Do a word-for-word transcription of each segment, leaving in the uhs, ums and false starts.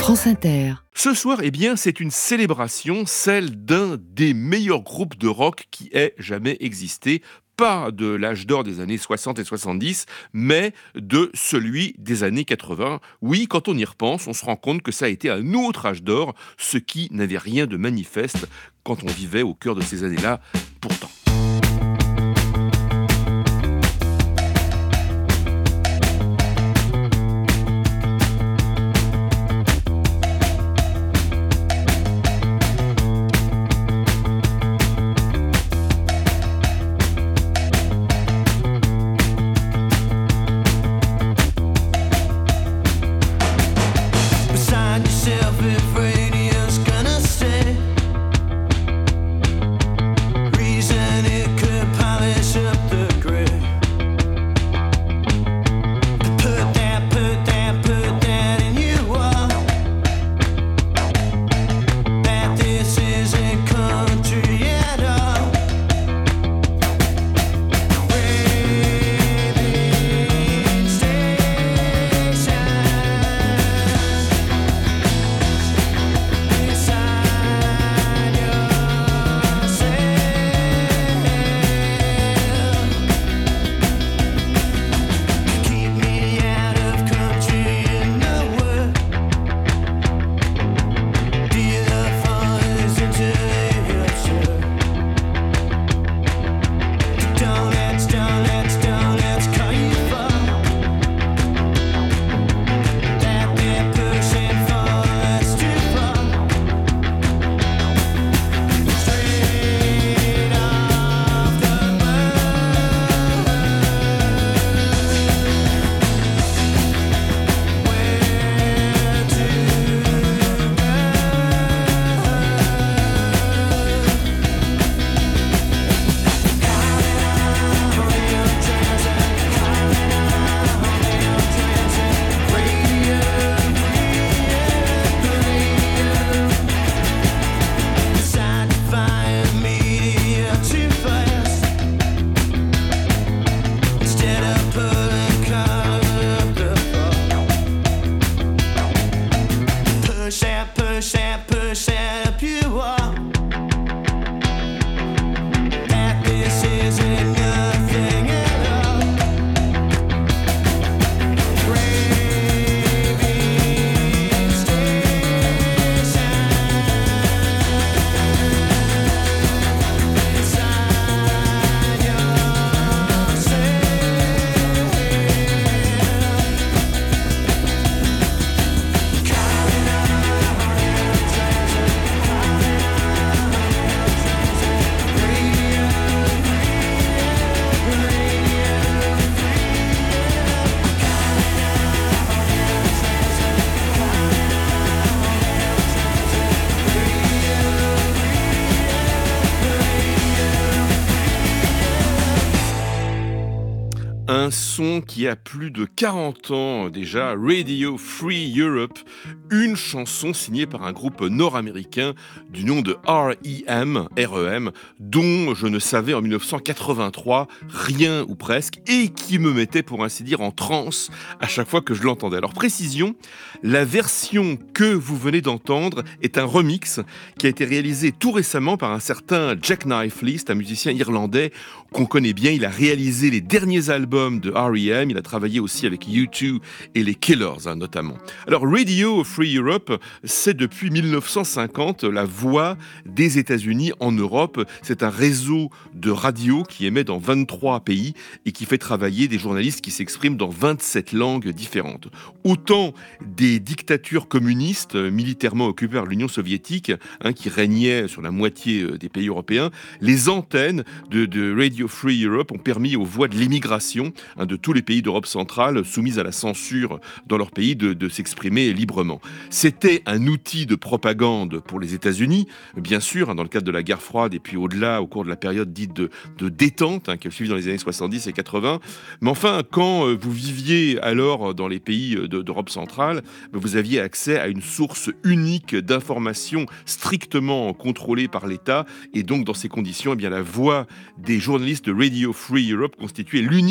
France Inter. Ce soir, eh bien, c'est une célébration, celle d'un des meilleurs groupes de rock qui ait jamais existé. Pas de l'âge d'or des années soixante et soixante-dix, mais de celui des années quatre-vingts. Oui, quand on y repense, on se rend compte que ça a été un autre âge d'or, ce qui n'avait rien de manifeste quand on vivait au cœur de ces années-là, pourtant. Un son qui a plus de quarante ans déjà, Radio Free Europe, une chanson signée par un groupe nord-américain du nom de R E M, R E M, dont je ne savais en dix-neuf cent quatre-vingt-trois rien ou presque, et qui me mettait pour ainsi dire en transe à chaque fois que je l'entendais. Alors précision, la version que vous venez d'entendre est un remix qui a été réalisé tout récemment par un certain Jack Knifeley, un musicien irlandais qu'on connaît bien. Il a réalisé les derniers albums de R E M, il a travaillé aussi avec U deux et les Killers hein, notamment. Alors Radio Free Europe, c'est depuis dix-neuf cent cinquante la voix des États-Unis en Europe. C'est un réseau de radio qui émet dans vingt-trois pays et qui fait travailler des journalistes qui s'expriment dans vingt-sept langues différentes. Autant des dictatures communistes militairement occupées par l'Union soviétique, hein, qui régnaient sur la moitié des pays européens, les antennes de, de Radio Free Europe ont permis aux voix de l'immigration hein, de tous les pays d'Europe centrale soumises à la censure dans leur pays de, de s'exprimer librement. C'était un outil de propagande pour les États-Unis, bien sûr, hein, dans le cadre de la guerre froide et puis au-delà, au cours de la période dite de, de détente, hein, qui a suivi dans les années soixante-dix et quatre-vingts. Mais enfin, quand euh, vous viviez alors dans les pays de, d'Europe centrale, vous aviez accès à une source unique d'informations strictement contrôlée par l'État, et donc dans ces conditions, eh bien, la voix des journalistes de Radio Free Europe constituait l'unique façon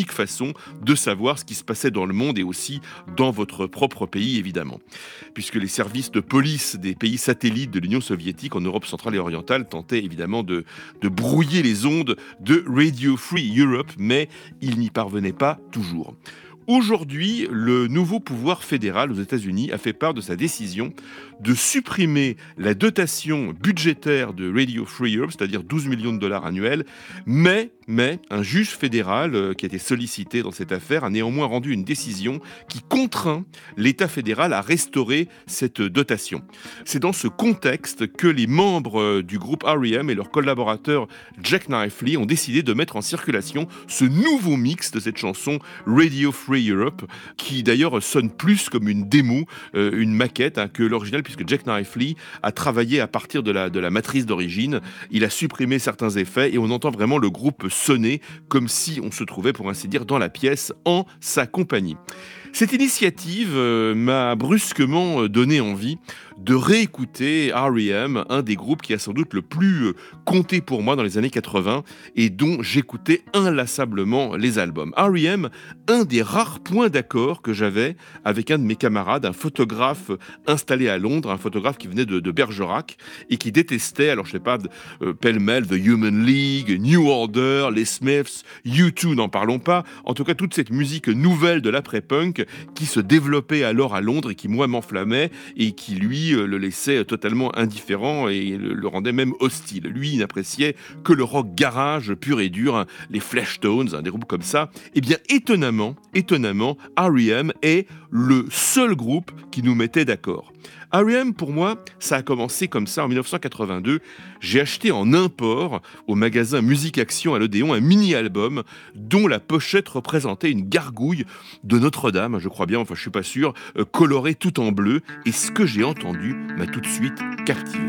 façon de savoir ce qui se passait dans le monde et aussi dans votre propre pays, évidemment. Puisque les services de police des pays satellites de l'Union soviétique en Europe centrale et orientale tentaient évidemment de, de brouiller les ondes de Radio Free Europe, mais ils n'y parvenaient pas toujours. Aujourd'hui, le nouveau pouvoir fédéral aux États-Unis a fait part de sa décision de supprimer la dotation budgétaire de Radio Free Europe, c'est-à-dire douze millions de dollars annuels, mais, mais un juge fédéral euh, qui a été sollicité dans cette affaire a néanmoins rendu une décision qui contraint l'État fédéral à restaurer cette dotation. C'est dans ce contexte que les membres euh, du groupe R E M et leur collaborateur Jack Knifley ont décidé de mettre en circulation ce nouveau mix de cette chanson Radio Free Europe, qui d'ailleurs sonne plus comme une démo, euh, une maquette hein, que l'original, puisque Jack Knifley a travaillé à partir de la, de la matrice d'origine. Il a supprimé certains effets et on entend vraiment le groupe sonner comme si on se trouvait, pour ainsi dire, dans la pièce en sa compagnie. Cette initiative euh, m'a brusquement donné envie de réécouter R E M, un des groupes qui a sans doute le plus compté pour moi dans les années quatre-vingts et dont j'écoutais inlassablement les albums. R E M, un des rares points d'accord que j'avais avec un de mes camarades, un photographe installé à Londres, un photographe qui venait de, de Bergerac et qui détestait, alors je sais pas, euh, pêle-mêle, The Human League, New Order, les Smiths, U deux, n'en parlons pas, en tout cas toute cette musique nouvelle de l'après-punk qui se développait alors à Londres et qui moi m'enflammait et qui lui le laissait totalement indifférent et le rendait même hostile. Lui, il n'appréciait que le rock garage pur et dur, les Fleshtones, des groupes comme ça. Eh bien, étonnamment, étonnamment, R E M est le seul groupe qui nous mettait d'accord. R E M, pour moi, ça a commencé comme ça en dix-neuf cent quatre-vingt-deux. J'ai acheté en import au magasin Musique Action à l'Odéon un mini-album dont la pochette représentait une gargouille de Notre-Dame, je crois bien, enfin je suis pas sûr, euh, colorée tout en bleu. Et ce que j'ai entendu m'a tout de suite captivé.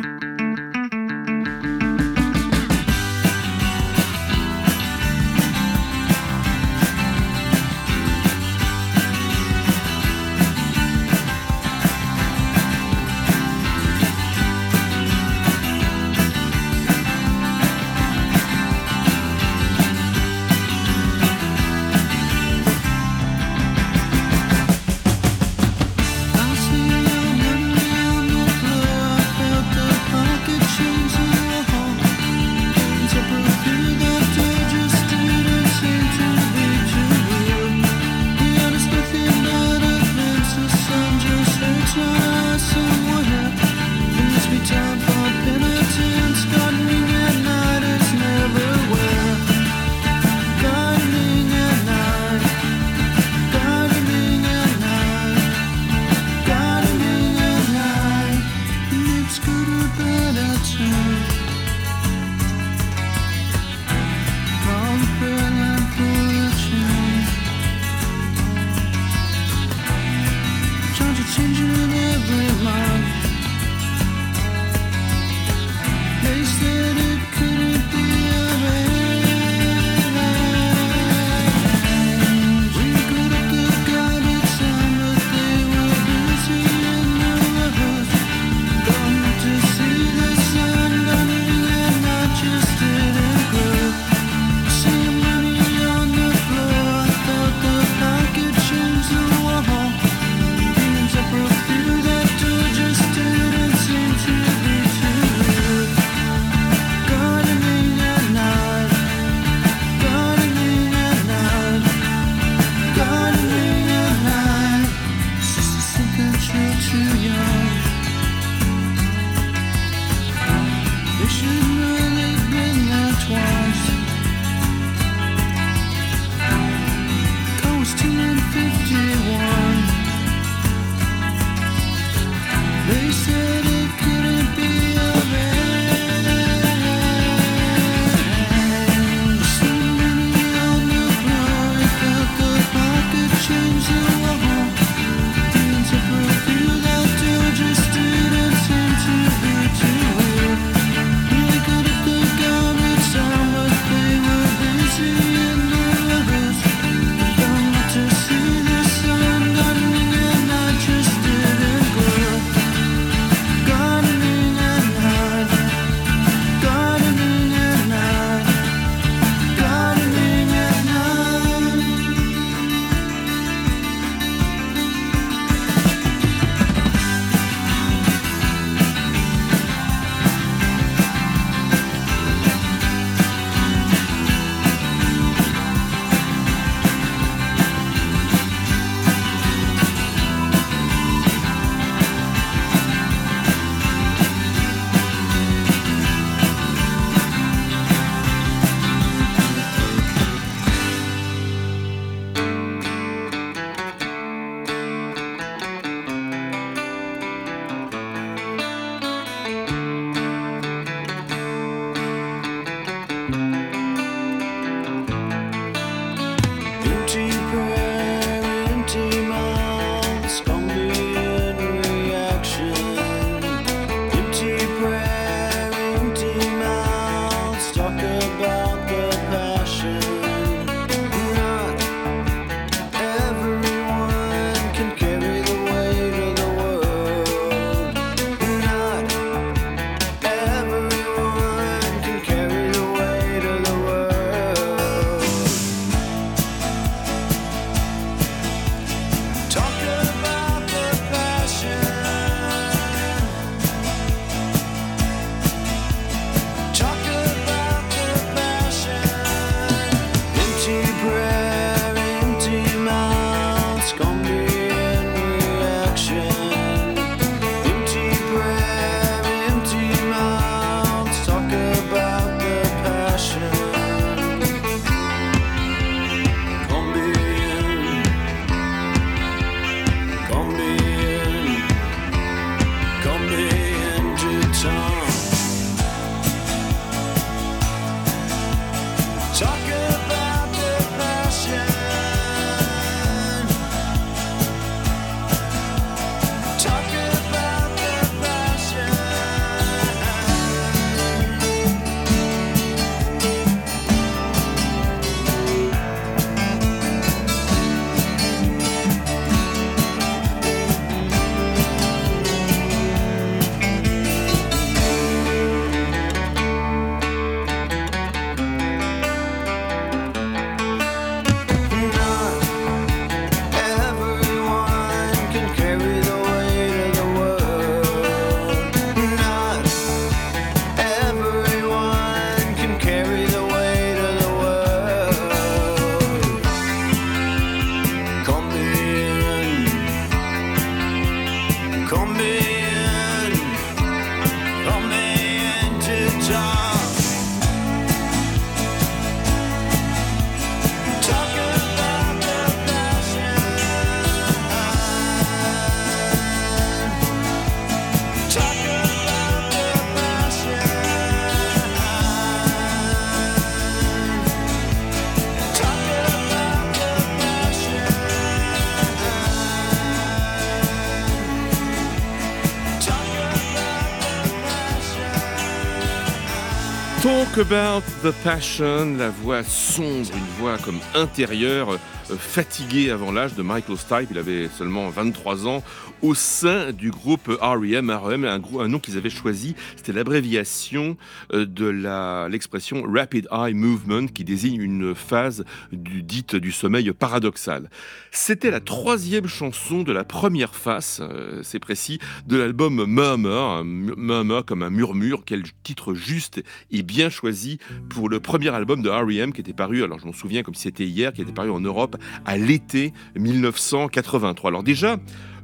Talk About the Passion, la voix sombre, une voix comme intérieure, euh, fatiguée avant l'âge de Michael Stipe. Il avait seulement vingt-trois ans au sein du groupe R E M. R E M, un, groupe, un nom qu'ils avaient choisi, c'était l'abréviation euh, de la, l'expression Rapid Eye Movement qui désigne une phase du, dite du sommeil paradoxal. C'était la troisième chanson de la première face, euh, c'est précis, de l'album Murmur, Murmur comme un murmure, quel titre juste et bien choisi pour le premier album de R E M qui était paru, alors je m'en souviens comme si c'était hier, qui était paru en Europe à l'été dix-neuf cent quatre-vingt-trois. Alors déjà,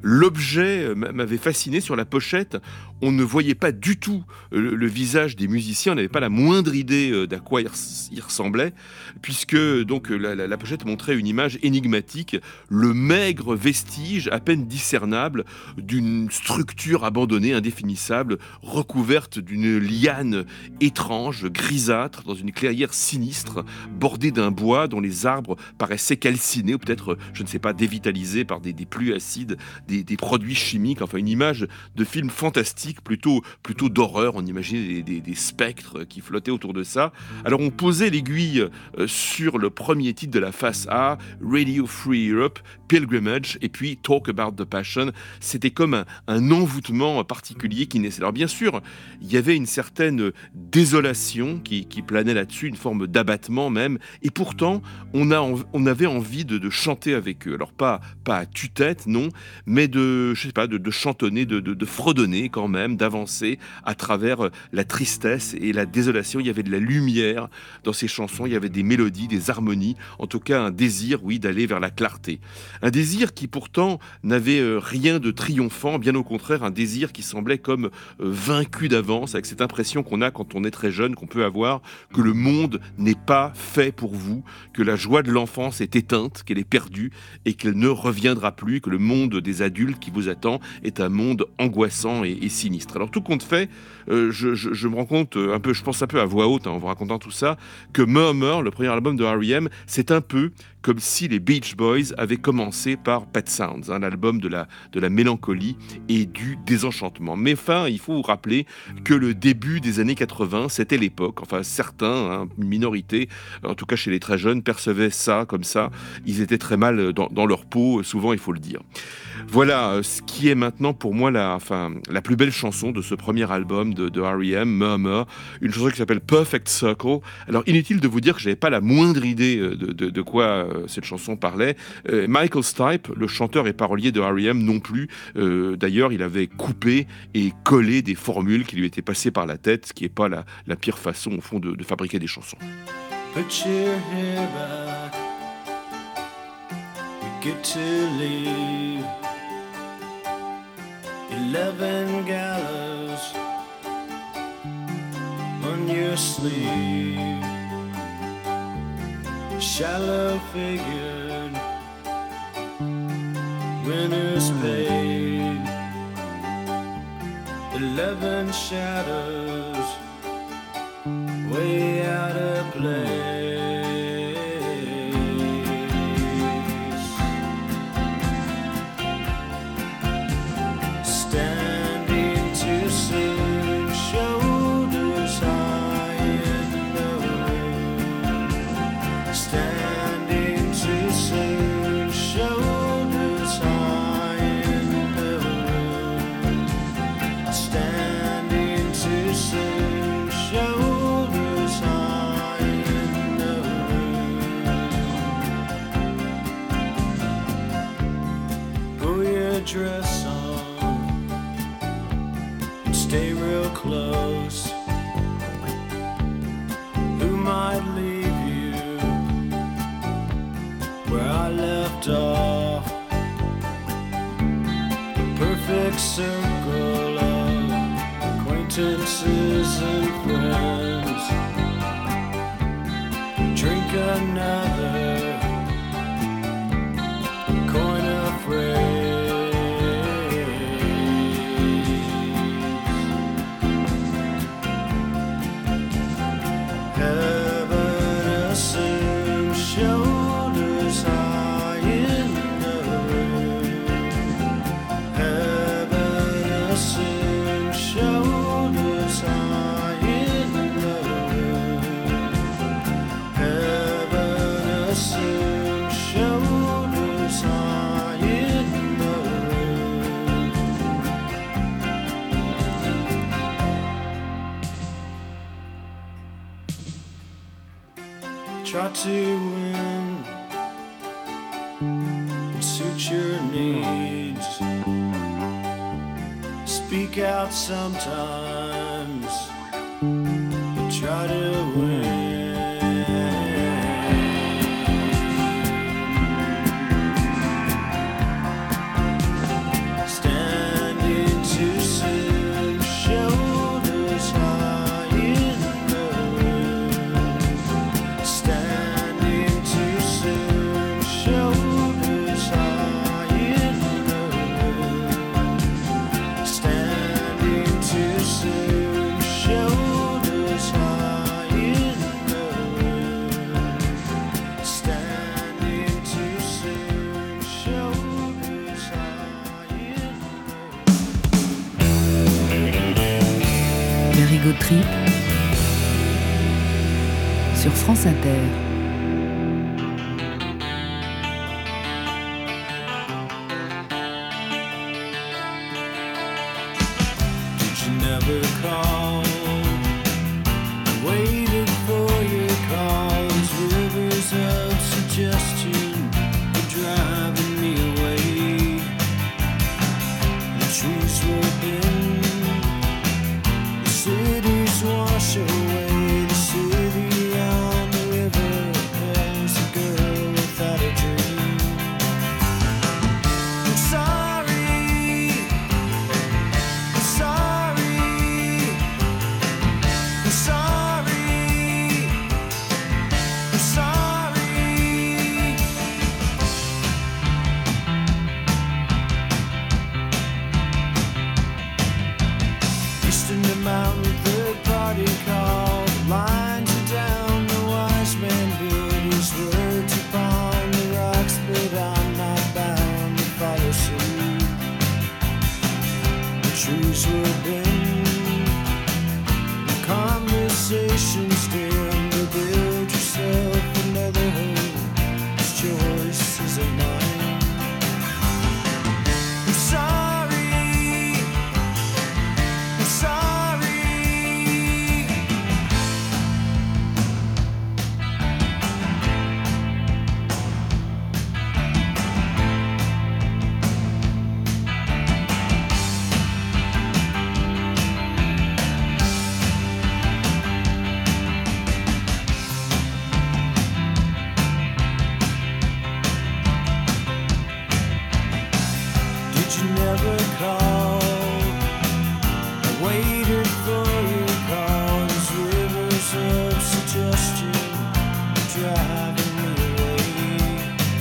l'objet m'avait fasciné sur la pochette. On ne voyait pas du tout le, le visage des musiciens, on n'avait pas la moindre idée d'à quoi ils il ressemblaient, puisque donc la, la, la pochette montrait une image énigmatique, le maigre vestige à peine discernable d'une structure abandonnée, indéfinissable, recouverte d'une liane étrange, grisâtre, dans une clairière sinistre, bordée d'un bois dont les arbres paraissaient calcinés, ou peut-être, je ne sais pas, dévitalisés par des, des pluies acides, des, des produits chimiques, enfin une image de film fantastique, plutôt, plutôt d'horreur. On imaginait des, des, des spectres qui flottaient autour de ça. Alors on posait l'aiguille euh, sur le premier titre de la face A, Radio Free Europe, Pilgrimage, et puis Talk About the Passion. C'était comme un, un envoûtement particulier qui naissait. Alors bien sûr, il y avait une certaine désolation qui, qui planait là-dessus, une forme d'abattement même, et pourtant on, a, on avait envie de, de chanter avec eux. Alors pas, pas à tue-tête, non, mais de, je sais pas, de, de chantonner, de, de, de fredonner quand même, d'avancer à travers la tristesse et la désolation. Il y avait de la lumière dans ces chansons, il y avait des mélodies, des harmonies, en tout cas un désir, oui, d'aller vers la clarté. Un désir qui pourtant n'avait rien de triomphant, bien au contraire, un désir qui semblait comme vaincu d'avance, avec cette impression qu'on a quand on est très jeune, qu'on peut avoir, que le monde n'est pas fait pour vous, que la joie de l'enfance est éteinte, qu'elle est perdue et qu'elle ne reviendra plus, que le monde des adultes qui vous attend est un monde angoissant et, et sinistre. Alors tout compte fait, euh, je, je, je me rends compte un peu, je pense un peu à voix haute hein, en vous racontant tout ça, que Murmur, le premier album de R E M, c'est un peu comme si les Beach Boys avaient commencé par Pet Sounds, hein, l'album de la, de la mélancolie et du désenchantement. Mais enfin, il faut vous rappeler que le début des années quatre-vingts, c'était l'époque, enfin certains, hein, une minorité, en tout cas chez les très jeunes, percevaient ça comme ça, ils étaient très mal dans, dans leur peau, souvent il faut le dire. Voilà ce qui est maintenant pour moi la, enfin, la plus belle chanson de ce premier album de, de R E M, Murmur, une chanson qui s'appelle Perfect Circle. Alors inutile de vous dire que je n'avais pas la moindre idée de, de, de quoi euh, cette chanson parlait. Euh, Michael Stipe, le chanteur et parolier de R E M non plus, euh, d'ailleurs il avait coupé et collé des formules qui lui étaient passées par la tête, ce qui n'est pas la, la pire façon au fond de, de fabriquer des chansons. Put your hair back, we get to leave. Eleven gallows on your sleeve, shallow figured, winners paid. Eleven shadows way out of place. Standing too soon, shoulders high in the wind. Standing too soon, shoulders high in the wind. Standing too soon, shoulders high in the wind. Pull your dress on, stay real close. Who might leave you where I left off? The perfect circle of acquaintances and friends. Drink another coin of phrase. Shoulders high in try to win and suit your needs. Speak out sometimes, but try to win. Ego Trip sur France Inter. Did you never call? I waited for your calls. Rivers of suggestion were driving me away. The trees were bent. Cities wash away the city on the river. There's a girl without a dream. I'm sorry, I'm sorry, I'm sorry, I'm sorry. East in the mountain, third party call. Lines are down, the wise man built his words upon the rocks, but I'm not bound to follow suit. The trees were bent, the conversations dim. To build yourself another home, this choice isn't mine. I'm sorry, I'm sorry. Did you never call? I waited for your calls. Rivers of suggestion driving me away.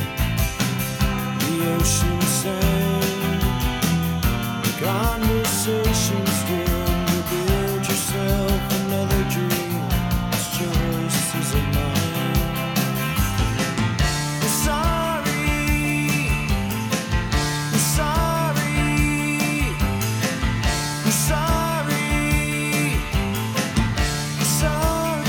The ocean sang, the conversations dim. You build yourself another dream. This choice isn't mine. I'm sorry, I'm sorry, I'm sorry, I'm sorry.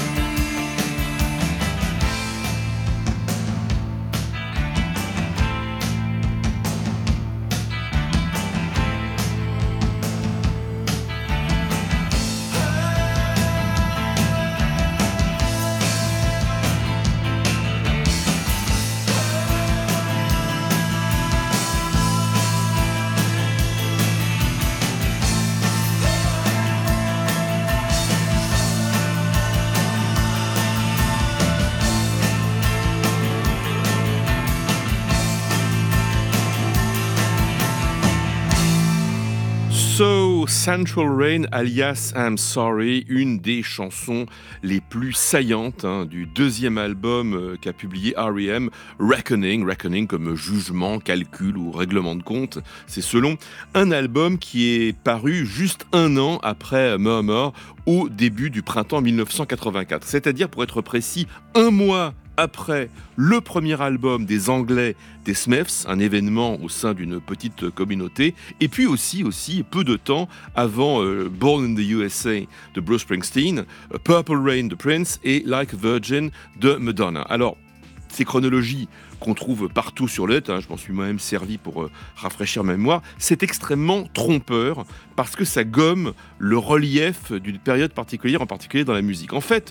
So Central Rain alias I'm Sorry, une des chansons les plus saillantes hein, du deuxième album euh, qu'a publié R E M, Reckoning, Reckoning comme jugement, calcul ou règlement de compte, c'est selon un album qui est paru juste un an après Murmur au début du printemps dix-neuf cent quatre-vingt-quatre, c'est-à-dire pour être précis, un mois après le premier album des Anglais des Smiths, un événement au sein d'une petite communauté, et puis aussi, aussi peu de temps avant euh, Born in the U S A de Bruce Springsteen, Purple Rain de Prince et Like a Virgin de Madonna. Alors, ces chronologies qu'on trouve partout sur le net, hein, je m'en suis moi-même servi pour euh, rafraîchir ma mémoire, c'est extrêmement trompeur parce que ça gomme le relief d'une période particulière, en particulier dans la musique. En fait,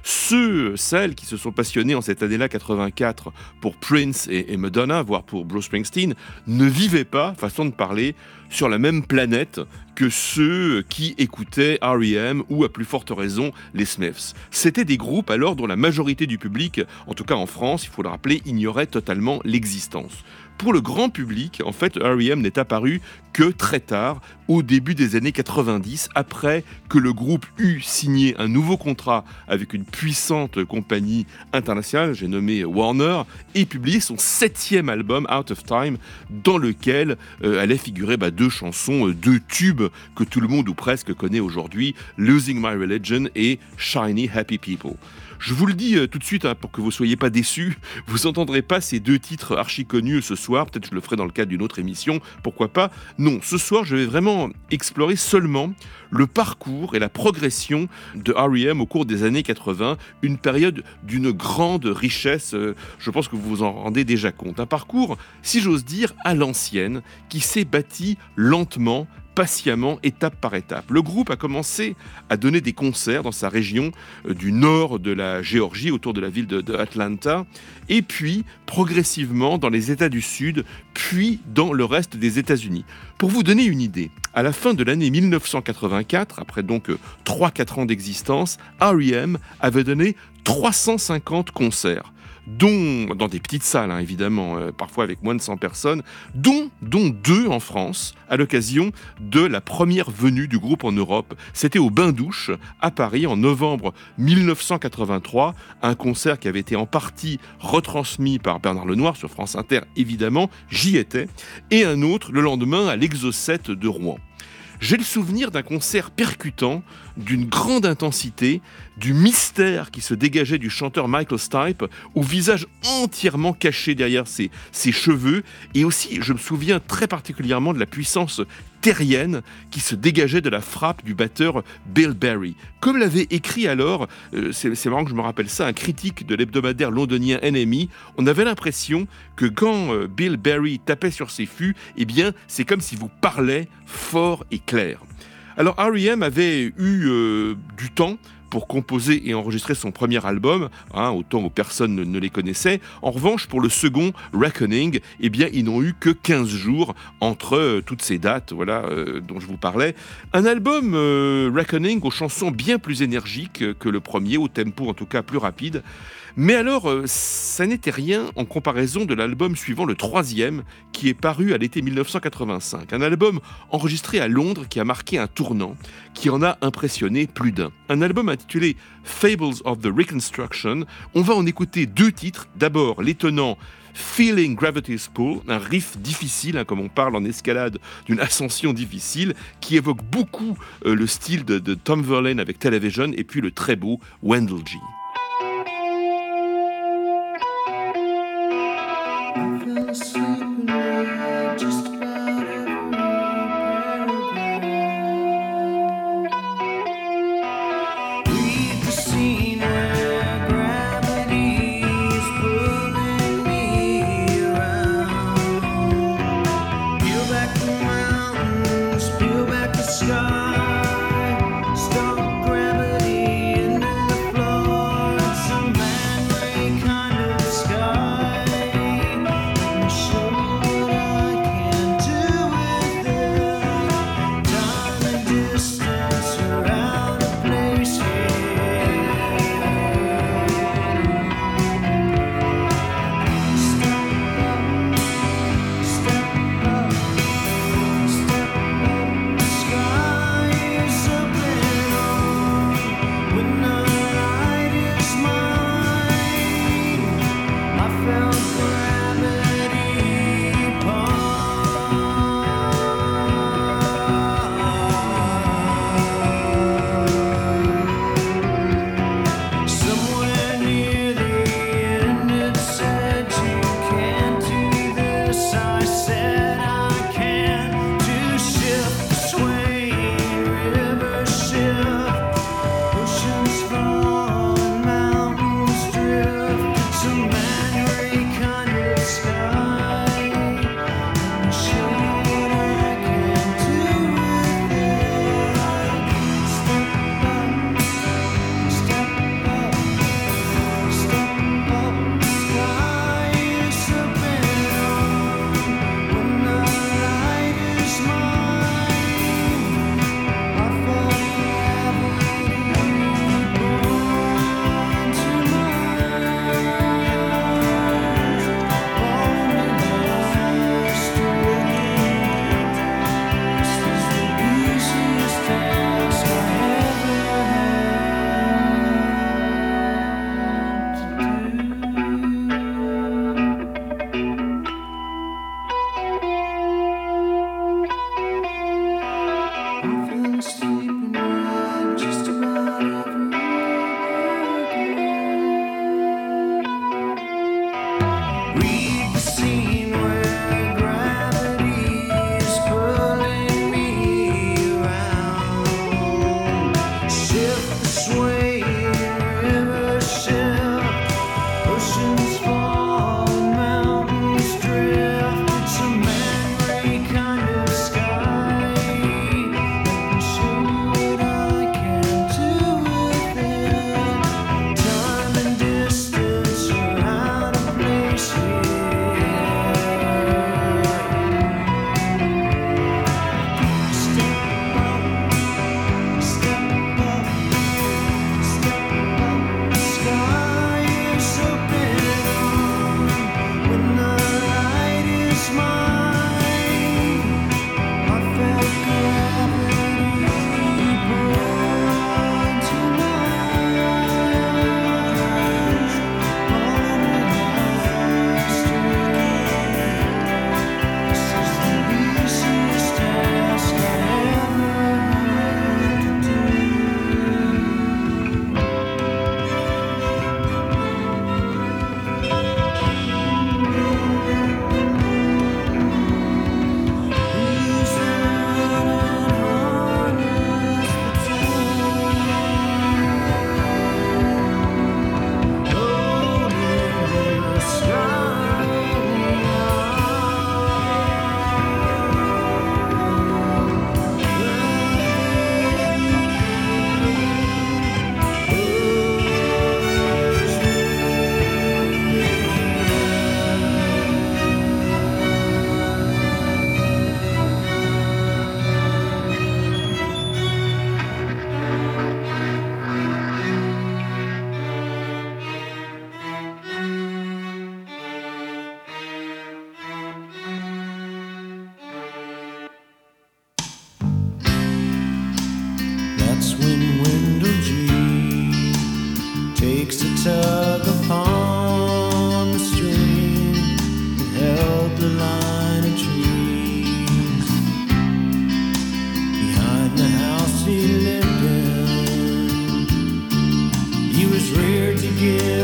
ceux, celles qui se sont passionnés en cette année-là, quatre-vingt-quatre, pour Prince et, et Madonna, voire pour Bruce Springsteen, ne vivaient pas, façon de parler, sur la même planète que ceux qui écoutaient R E M ou, à plus forte raison, les Smiths. C'était des groupes alors dont la majorité du public, en tout cas en France, il faut le rappeler, ignorait totalement l'existence. Pour le grand public, en fait, R E M n'est apparu que très tard, au début des années quatre-vingt-dix, après que le groupe eut signé un nouveau contrat avec une puissante compagnie internationale, j'ai nommé Warner, et publié son septième album, Out of Time, dans lequel euh, allaient figurer bah, deux chansons, euh, deux tubes que tout le monde ou presque connaît aujourd'hui, Losing My Religion et Shiny Happy People. Je vous le dis euh, tout de suite, hein, pour que vous ne soyez pas déçus, vous n'entendrez pas ces deux titres archi connus ce soir, peut-être je le ferai dans le cadre d'une autre émission, pourquoi pas. Non, ce soir je vais vraiment explorer seulement le parcours et la progression de R E M au cours des années quatre-vingts, une période d'une grande richesse, euh, je pense que vous vous en rendez déjà compte. Un parcours, si j'ose dire, à l'ancienne, qui s'est bâti lentement, patiemment, étape par étape. Le groupe a commencé à donner des concerts dans sa région euh, du nord de la Géorgie, autour de la ville de, de Atlanta, et puis progressivement dans les États du Sud, puis dans le reste des États-Unis. Pour vous donner une idée, à la fin de l'année mille neuf cent quatre-vingt-quatre, après donc euh, trois à quatre ans d'existence, R E M avait donné trois cent cinquante concerts, dont, dans des petites salles, hein, évidemment, euh, parfois avec moins de cent personnes, dont, dont deux en France, à l'occasion de la première venue du groupe en Europe. C'était au Bain-Douche, à Paris, en novembre mille neuf cent quatre-vingt-trois, un concert qui avait été en partie retransmis par Bernard Lenoir sur France Inter, évidemment, j'y étais, et un autre le lendemain à l'Exocet de Rouen. J'ai le souvenir d'un concert percutant, d'une grande intensité, du mystère qui se dégageait du chanteur Michael Stipe, au visage entièrement caché derrière ses, ses cheveux, et aussi, je me souviens très particulièrement de la puissance terrienne qui se dégageait de la frappe du batteur Bill Berry. Comme l'avait écrit alors, euh, c'est, c'est marrant que je me rappelle ça, un critique de l'hebdomadaire londonien N M E, on avait l'impression que quand euh, Bill Berry tapait sur ses fûts, eh bien, c'est comme s'il vous parlait fort et clair. Alors R E M avait eu euh, du temps pour composer et enregistrer son premier album, hein, au temps où personne ne, ne les connaissait. En revanche, pour le second, Reckoning, eh bien, ils n'ont eu que quinze jours entre euh, toutes ces dates, voilà, euh, dont je vous parlais. Un album, euh, Reckoning, aux chansons bien plus énergiques que le premier, au tempo en tout cas plus rapide. Mais alors, euh, ça n'était rien en comparaison de l'album suivant, le troisième, qui est paru à l'été mille neuf cent quatre-vingt-cinq. Un album enregistré à Londres qui a marqué un tournant, qui en a impressionné plus d'un. Un album intitulé Fables of the Reconstruction. On va en écouter deux titres. D'abord, l'étonnant Feeling Gravity's Pull, un riff difficile, hein, comme on parle en escalade d'une ascension difficile, qui évoque beaucoup euh, le style de, de Tom Verlaine avec Television, et puis le très beau Wendell G.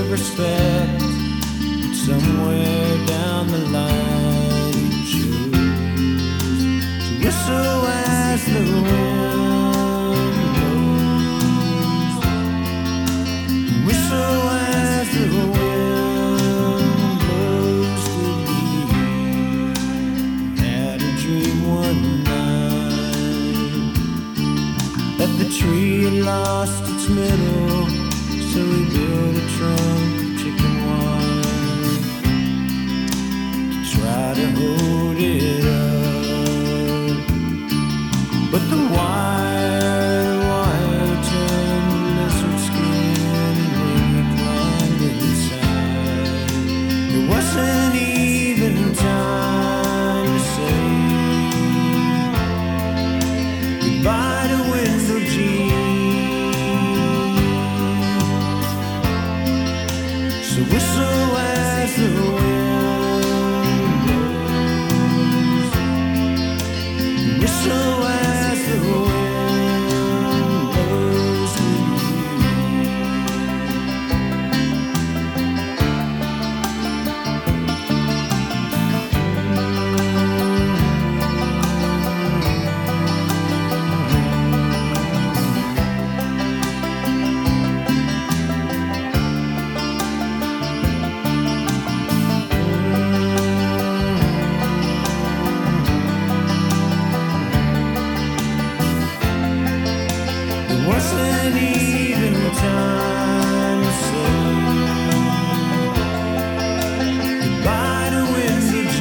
of respect, but somewhere down the line you choose to whistle as the wind blows, whistle as the wind blows to leave. Had a dream one night that the tree had lost its middle, so we built a trunk of chicken wire to try to hold it up. But the wire, the wire turned to lizard skin, and when we climbed inside, there wasn't even time to say goodbye to Window G. So whistle as the wind blows, whistle as the wind blows to wasn't even time to say goodbye to Windy G.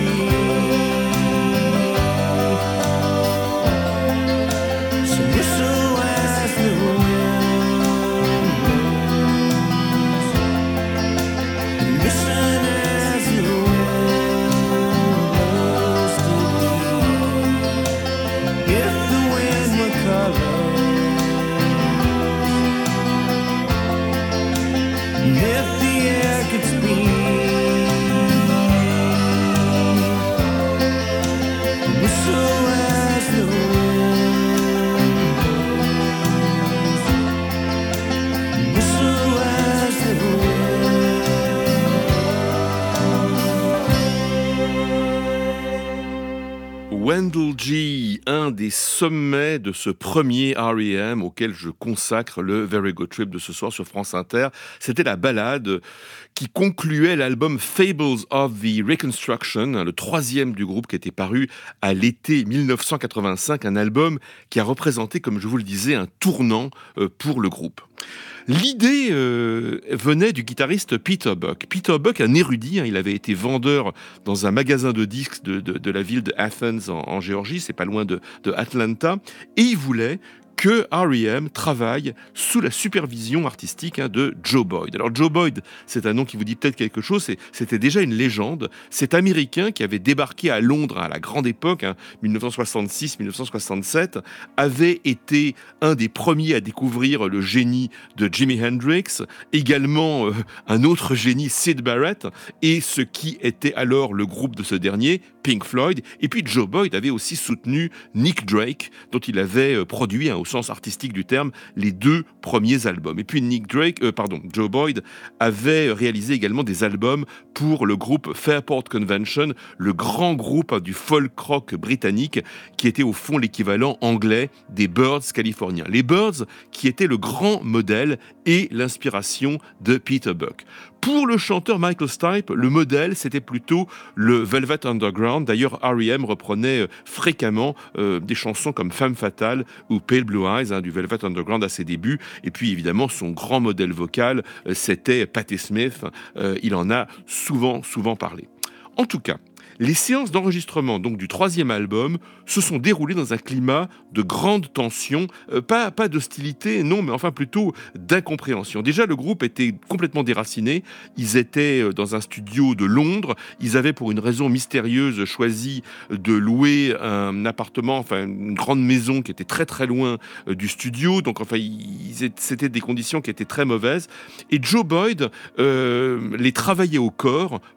So whistle as the wind blows, and listen as the wind blows to leave. If the wind were color, if the air could speak, whistle as the wind blows, whistle as the wind. Wendell G, un des sommets de ce premier R E M auquel je consacre le Very Good Trip de ce soir sur France Inter. C'était la ballade qui concluait l'album Fables of the Reconstruction, le troisième du groupe qui était paru à l'été dix-neuf cent quatre-vingt-cinq, un album qui a représenté, comme je vous le disais, un tournant pour le groupe. L'idée euh, venait du guitariste Peter Buck. Peter Buck, un érudit, hein, il avait été vendeur dans un magasin de disques de, de, de la ville de Athens en, en Géorgie, c'est pas loin de, de Atlanta, et il voulait que R E M travaille sous la supervision artistique hein, de Joe Boyd. Alors Joe Boyd, c'est un nom qui vous dit peut-être quelque chose, c'est, c'était déjà une légende. Cet Américain qui avait débarqué à Londres à la grande époque, hein, dix-neuf cent soixante-six dix-neuf cent soixante-sept, avait été un des premiers à découvrir le génie de Jimi Hendrix, également euh, un autre génie, Syd Barrett, et ce qui était alors le groupe de ce dernier, Pink Floyd. Et puis Joe Boyd avait aussi soutenu Nick Drake, dont il avait euh, produit hein, au sens artistique du terme, les deux premiers albums. Et puis Nick Drake, euh, pardon, Joe Boyd avait réalisé également des albums pour le groupe Fairport Convention, le grand groupe du folk rock britannique, qui était au fond l'équivalent anglais des Byrds californiens. Les Byrds qui étaient le grand modèle et l'inspiration de Peter Buck. Pour le chanteur Michael Stipe, le modèle, c'était plutôt le Velvet Underground. D'ailleurs, R E M reprenait fréquemment euh, des chansons comme Femme Fatale ou Pale Blue Eyes hein, du Velvet Underground à ses débuts. Et puis, évidemment, son grand modèle vocal, euh, c'était Patti Smith. Euh, il en a souvent, souvent parlé. En tout cas, les séances d'enregistrement donc du troisième album se sont déroulées dans un climat de grande tension, euh, pas, pas d'hostilité, non, mais enfin plutôt d'incompréhension. Déjà, le groupe était complètement déraciné. Ils étaient dans un studio de Londres. Ils avaient, pour une raison mystérieuse, choisi de louer un appartement, enfin une grande maison qui était très très loin euh, du studio. Donc, enfin, ils étaient, c'était des conditions qui étaient très mauvaises. Et Joe Boyd euh, les travaillait au corps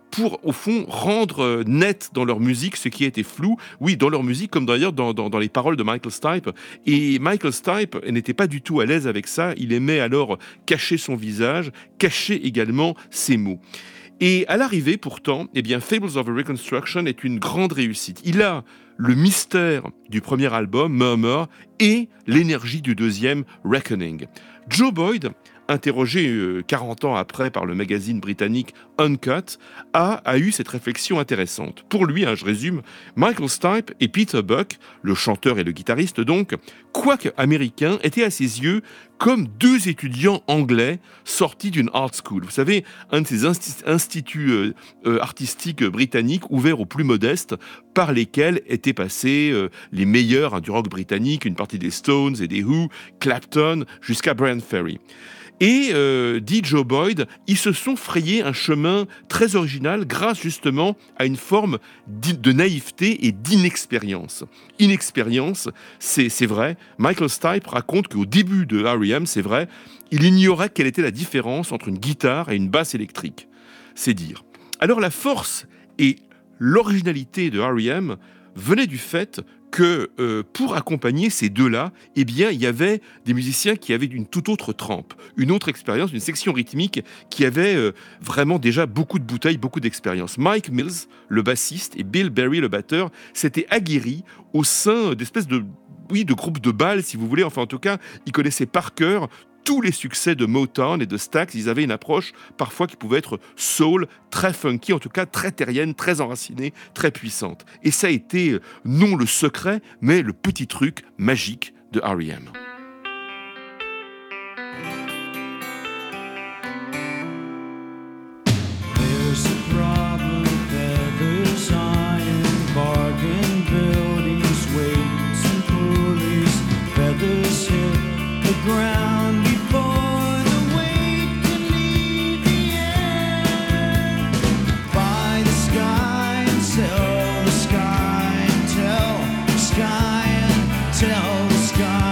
pour, au fond, rendre euh, net dans leur musique ce qui était flou. Oui, dans leur musique, comme d'ailleurs dans, dans, dans les paroles de Michael Stipe. Et Michael Stipe n'était pas du tout à l'aise avec ça. Il aimait alors cacher son visage, cacher également ses mots. Et à l'arrivée, pourtant, eh bien, Fables of a Reconstruction est une grande réussite. Il a le mystère du premier album, Murmur, et l'énergie du deuxième, Reckoning. Joe Boyd, interrogé euh, quarante ans après par le magazine britannique Uncut, a, a eu cette réflexion intéressante. Pour lui, hein, je résume, Michael Stipe et Peter Buck, le chanteur et le guitariste donc, quoique américains, étaient à ses yeux comme deux étudiants anglais sortis d'une art school. Vous savez, un de ces insti- instituts euh, euh, artistiques britanniques ouverts aux plus modestes, par lesquels étaient passés euh, les meilleurs hein, du rock britannique, une partie des Stones et des Who, Clapton, jusqu'à Bryan Ferry. Et, euh, dit Joe Boyd, ils se sont frayés un chemin très original grâce justement à une forme de naïveté et d'inexpérience. Inexpérience, c'est, c'est vrai. Michael Stipe raconte qu'au début de R E M, c'est vrai, il ignorait quelle était la différence entre une guitare et une basse électrique. C'est dire. Alors la force et l'originalité de R E M venaient du fait que euh, pour accompagner ces deux-là, eh bien, il y avait des musiciens qui avaient une toute autre trempe, une autre expérience, une section rythmique qui avait euh, vraiment déjà beaucoup de bouteilles, beaucoup d'expérience. Mike Mills, le bassiste, et Bill Berry, le batteur, s'étaient aguerris au sein d'espèces de, oui, de groupes de bal, si vous voulez. Enfin, en tout cas, ils connaissaient par cœur tous les succès de Motown et de Stax. Ils avaient une approche parfois qui pouvait être soul, très funky, en tout cas très terrienne, très enracinée, très puissante. Et ça a été non le secret, mais le petit truc magique de R E M. There's a problem, feathers, iron, bargain buildings, weights and pulleys, feathers hit the ground before the weight can leave the air. Buy the sky and sell the sky and tell the sky and tell the sky.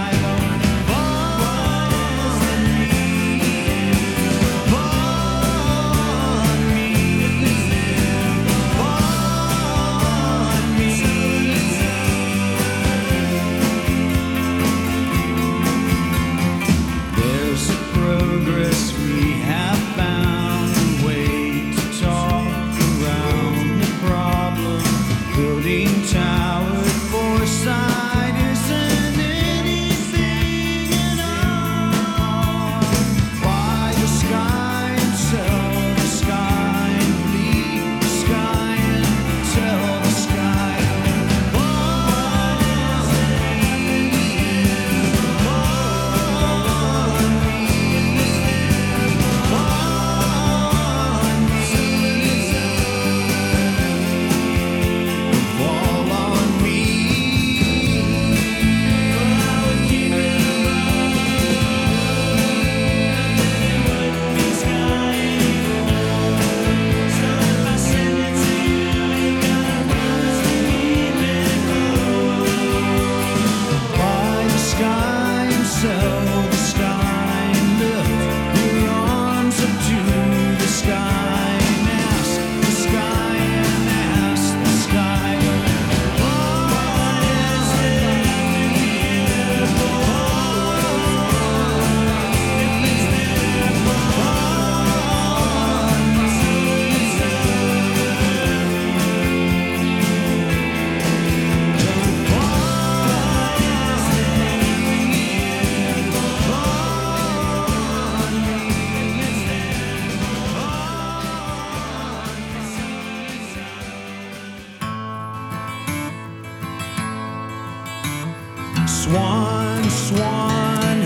Swan, swan,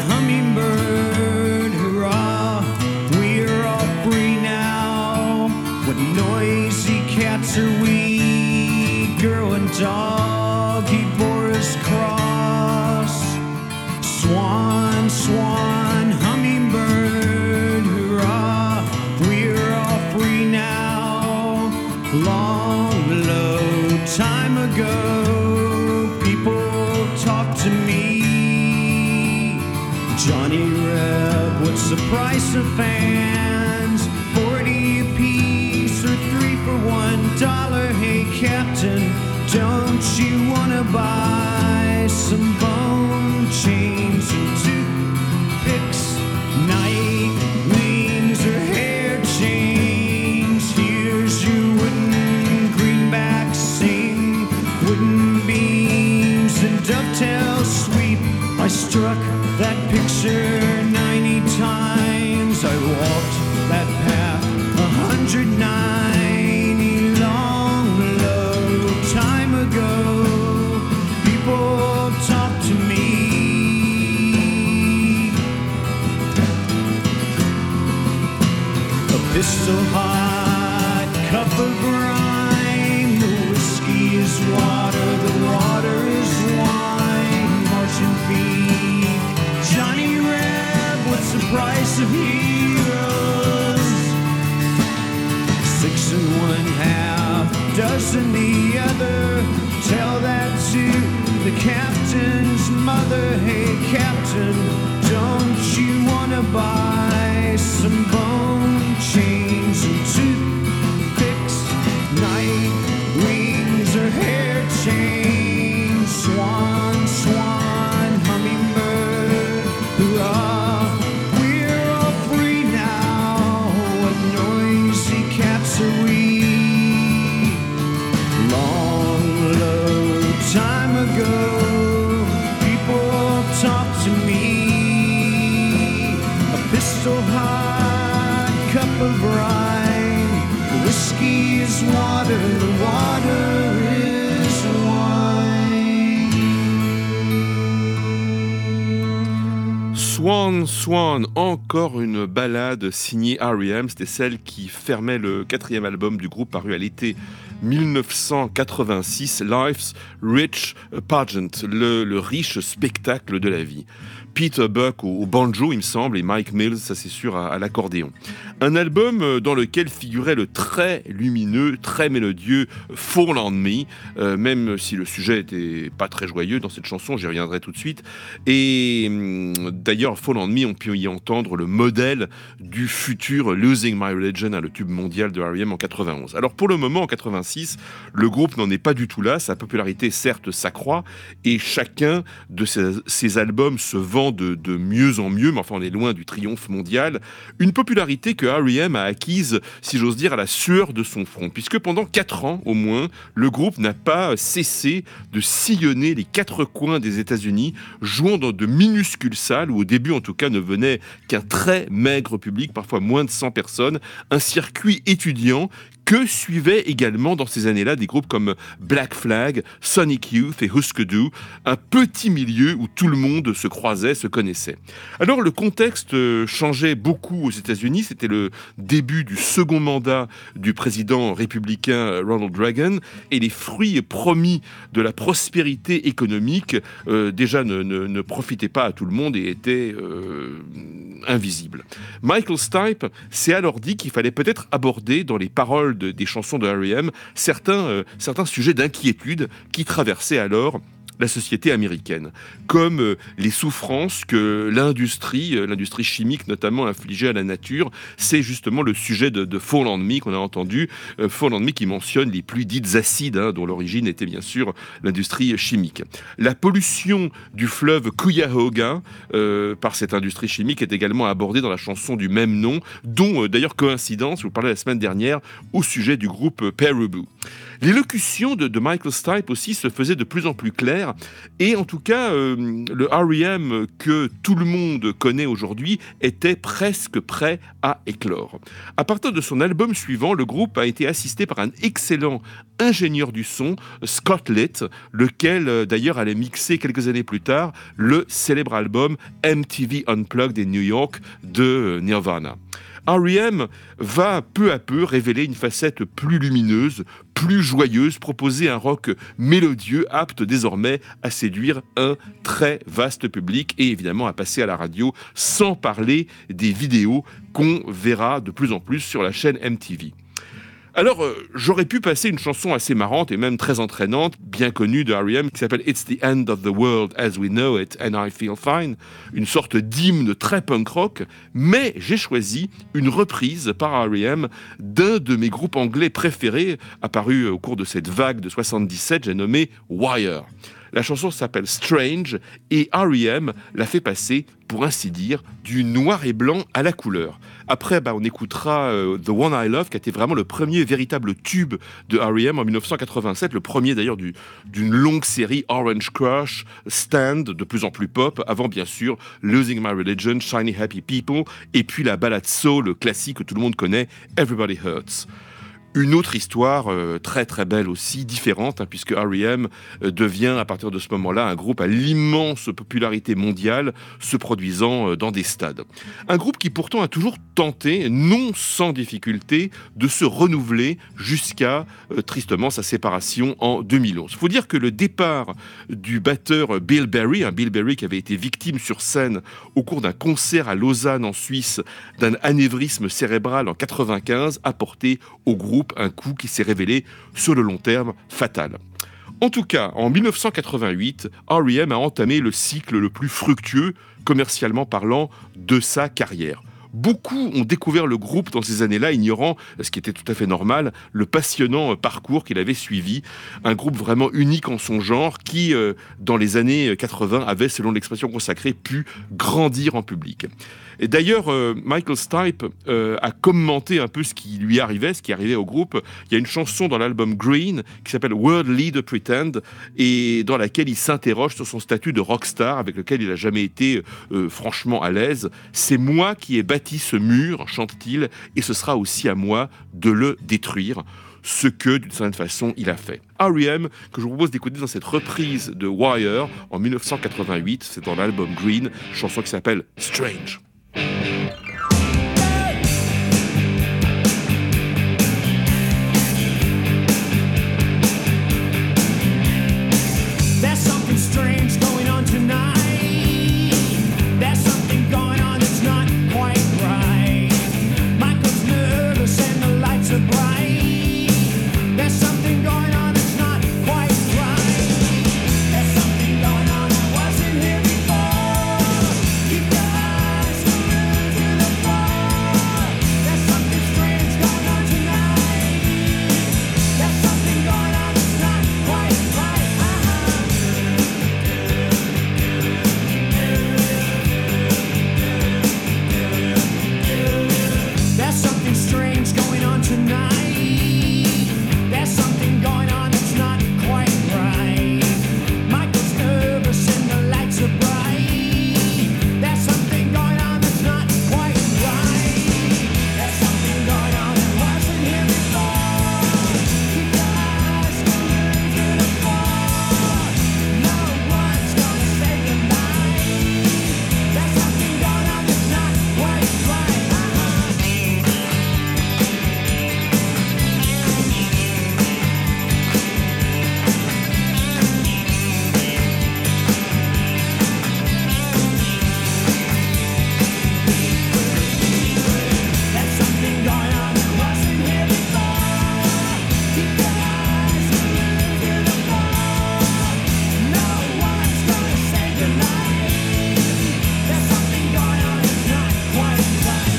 hummingbird, hurrah, we're all free now. What noisy cats are we? Girl and dog, he bore his cross. Swan, swan, hummingbird, hurrah, we're all free now. Long, low time ago, people talk to me. Johnny Reb, what's the price of fans? Forty apiece or three for Don't you wanna buy some bone chains and toothpicks, night wings or hair chains? Here's your wooden greenback sing, wooden beams and dovetail sweep. I struck that picture ninety times. I walked that path a hundred ninety long, low time ago. People talk to me. A pistol hot cup of brine. The whiskey is water, the water is wine. Marching feet, Johnny Reb, what's the price of heroes? Six and one half dozen the other. Tell that to the captain's mother. Hey captain, don't you wanna buy some bone chains and toothpicks, night wings or hair chains? Swan, swan, hummingbird, hurrah, we're all free now. What noisy cats are we? Long, low time ago, people talk to me. A pistol hot cup of brine. The whiskey is water, the water is wine. Swan, Swan, encore une ballade signée R E M. C'était celle qui fermait le quatrième album du groupe paru à l'été dix-neuf cent quatre-vingt-six, Life's Rich Pageant, le, le riche spectacle de la vie. Peter Buck au, au banjo, il me semble, et Mike Mills, ça c'est sûr, à, à l'accordéon. Un album dans lequel figurait le très lumineux, très mélodieux Fall on Me, euh, même si le sujet était pas très joyeux dans cette chanson, j'y reviendrai tout de suite. Et hum, d'ailleurs, Fall on Me, on peut y entendre le modèle du futur Losing My Religion, hein, le tube mondial de R E M en quatre-vingt-onze. Alors pour le moment, en quatre-vingt-six, le groupe n'en est pas du tout là, sa popularité certes s'accroît, et chacun de ses, ses albums se vend De, de mieux en mieux, mais enfin on est loin du triomphe mondial. Une popularité que R E M a acquise, si j'ose dire, à la sueur de son front, puisque pendant quatre ans au moins, le groupe n'a pas cessé de sillonner les quatre coins des États-Unis, jouant dans de minuscules salles où au début en tout cas ne venait qu'un très maigre public, parfois moins de cent personnes, un circuit étudiant que suivaient également dans ces années-là des groupes comme Black Flag, Sonic Youth et Husker Du, un petit milieu où tout le monde se croisait, se connaissait. Alors le contexte changeait beaucoup aux États-Unis, c'était le début du second mandat du président républicain Ronald Reagan, et les fruits promis de la prospérité économique euh, déjà ne, ne, ne profitaient pas à tout le monde et étaient euh, invisibles. Michael Stipe s'est alors dit qu'il fallait peut-être aborder dans les paroles de, des chansons de R E M certains, euh, certains sujets d'inquiétude qui traversaient alors la société américaine, comme euh, les souffrances que l'industrie, euh, l'industrie chimique notamment, infligeait à la nature. C'est justement le sujet de, de Fall on Me qu'on a entendu, euh, Fall on Me qui mentionne les pluies dites acides, hein, dont l'origine était bien sûr l'industrie chimique. La pollution du fleuve Cuyahoga euh, par cette industrie chimique est également abordée dans la chanson du même nom, dont euh, d'ailleurs coïncidence, je vous parlais la semaine dernière, au sujet du groupe Perubu. L'élocution de, de Michael Stipe aussi se faisait de plus en plus claire, et en tout cas, euh, le R E M que tout le monde connaît aujourd'hui était presque prêt à éclore. À partir de son album suivant, le groupe a été assisté par un excellent ingénieur du son, Scott Litt, lequel euh, d'ailleurs allait mixer quelques années plus tard le célèbre album M T V Unplugged in New York de euh, Nirvana. R E M va peu à peu révéler une facette plus lumineuse, plus joyeuse, proposer un rock mélodieux, apte désormais à séduire un très vaste public et évidemment à passer à la radio, sans parler des vidéos qu'on verra de plus en plus sur la chaîne M T V. Alors, euh, j'aurais pu passer une chanson assez marrante et même très entraînante, bien connue de R E M, qui s'appelle « It's the end of the world as we know it and I feel fine », une sorte d'hymne très punk rock, mais j'ai choisi une reprise par R E M d'un de mes groupes anglais préférés, apparu au cours de cette vague de soixante-dix-sept, j'ai nommé Wire. La chanson s'appelle Strange et R E M l'a fait passer, pour ainsi dire, du noir et blanc à la couleur. Après, bah, on écoutera euh, The One I Love, qui a été vraiment le premier véritable tube de R E M en dix-neuf cent quatre-vingt-sept, le premier d'ailleurs du, d'une longue série Orange Crush, Stand, de plus en plus pop, avant bien sûr Losing My Religion, Shiny Happy People, et puis la ballade soul classique que tout le monde connaît, Everybody Hurts. Une autre histoire euh, très très belle aussi, différente, hein, puisque R E M euh, devient à partir de ce moment-là un groupe à l'immense popularité mondiale, se produisant euh, dans des stades. Un groupe qui pourtant a toujours tenté, non sans difficulté, de se renouveler jusqu'à, euh, tristement, sa séparation en deux mille onze. Il faut dire que le départ du batteur Bill Berry, un Bill Berry qui avait été victime sur scène au cours d'un concert à Lausanne en Suisse d'un anévrisme cérébral en quatre-vingt-quinze, a porté au groupe un coup qui s'est révélé sur le long terme fatal. En tout cas, en dix-neuf cent quatre-vingt-huit, R E M a entamé le cycle le plus fructueux, commercialement parlant, de sa carrière. Beaucoup ont découvert le groupe dans ces années-là, ignorant, ce qui était tout à fait normal, le passionnant parcours qu'il avait suivi. Un groupe vraiment unique en son genre qui, euh, dans les années quatre-vingts, avait, selon l'expression consacrée, pu grandir en public. Et d'ailleurs, euh, Michael Stipe euh, a commenté un peu ce qui lui arrivait, ce qui arrivait au groupe. Il y a une chanson dans l'album Green qui s'appelle World Leader Pretend et dans laquelle il s'interroge sur son statut de rockstar avec lequel il n'a jamais été euh, franchement à l'aise. C'est moi qui ai bâti ce mur, chante-t-il, et ce sera aussi à moi de le détruire. Ce que, d'une certaine façon, il a fait. R E M, que je vous propose d'écouter dans cette reprise de Wire en dix-neuf cent quatre-vingt-huit, c'est dans l'album Green, chanson qui s'appelle Strange. There's something strange going on tonight. There's something going on that's not quite right. Michael's nervous and the lights are bright. There's something going on that's not quite right. There's something going on that wasn't here before. Keep your eyes glued to the floor. There's something strange going on tonight. There's something going on that's not quite right. There's something strange going on tonight. There's something going on that's not quite right. Michael's nervous and the lights are bright. There's something going on that's not quite right. There's something going on that wasn't here before. Keep your eyes glued to the floor. No one's gonna say goodnight. There's something going on that's not quite right. There's something going on that wasn't here before. Keep your eyes glued to the floor. No one's gonna say goodnight. There's something going on that's not quite right.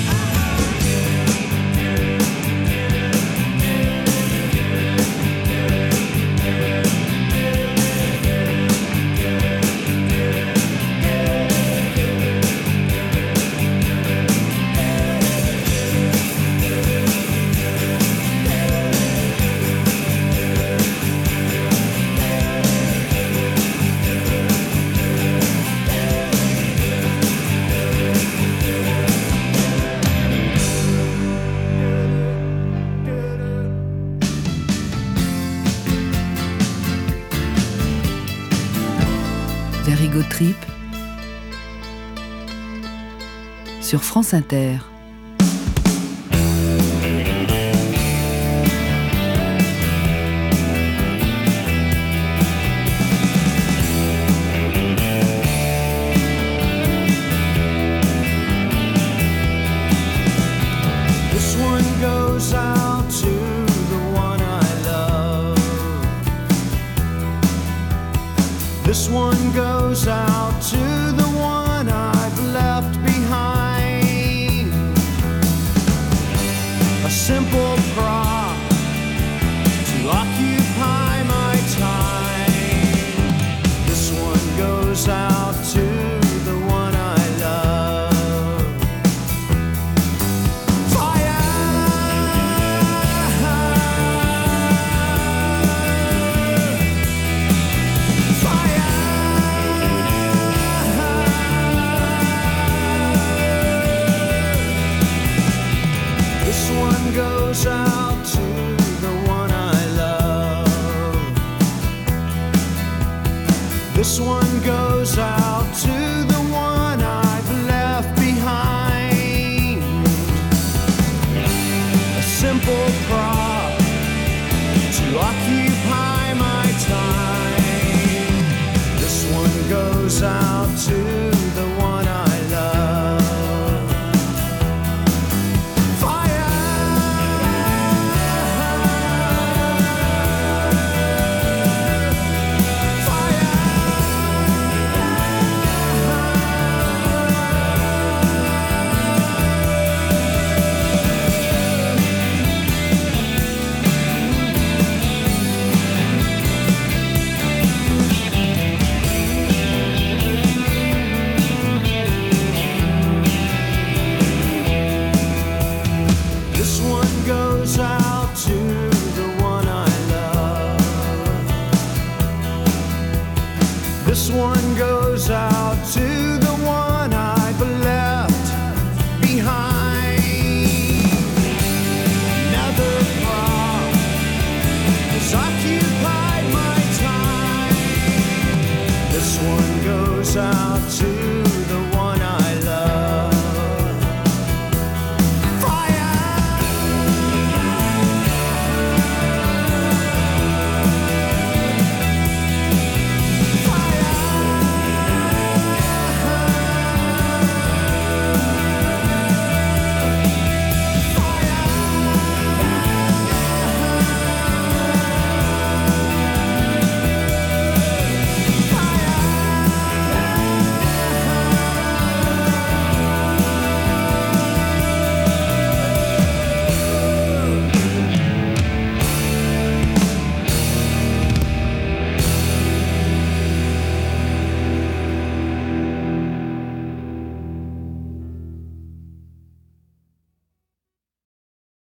Very Good Trip sur France Inter. This one goes out to goes out to